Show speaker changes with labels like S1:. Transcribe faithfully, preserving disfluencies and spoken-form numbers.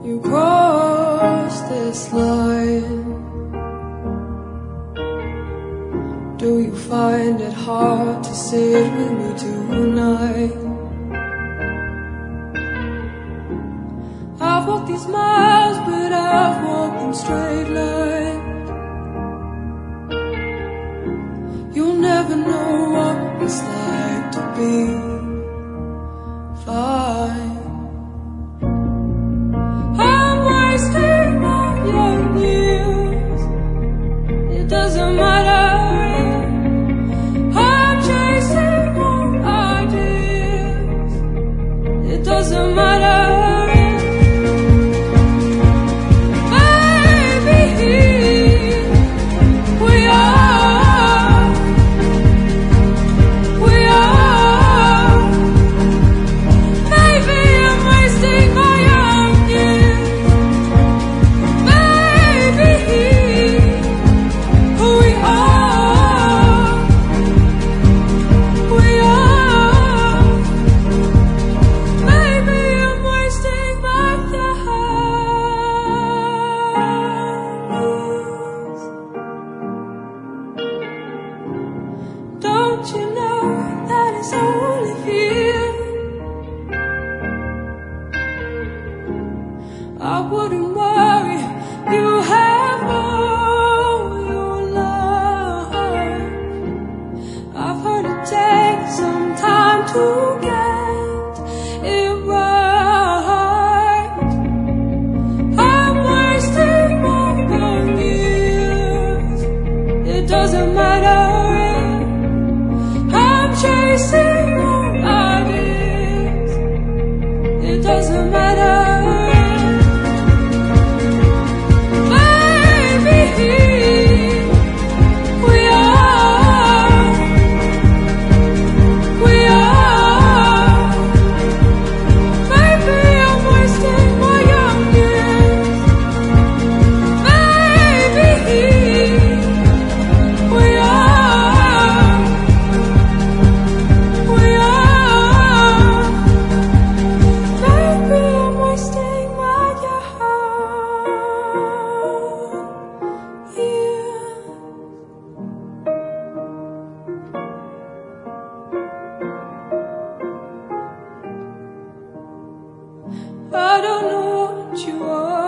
S1: you cross this line? Do you find it hard to sit with me tonight? I've walked these miles, but I've walked them straight line. You'll never know what it's like to be fine. I'm wasting my young years, it doesn't matter. I'm chasing more ideas, it doesn't matter. Don't you know that it's only fear? I wouldn't worry, you have all your life. I've heard it takes some time to get it right. I'm wasting my young years, it doesn't matter. Chasing more ideas, it doesn't matter. I don't know what you are.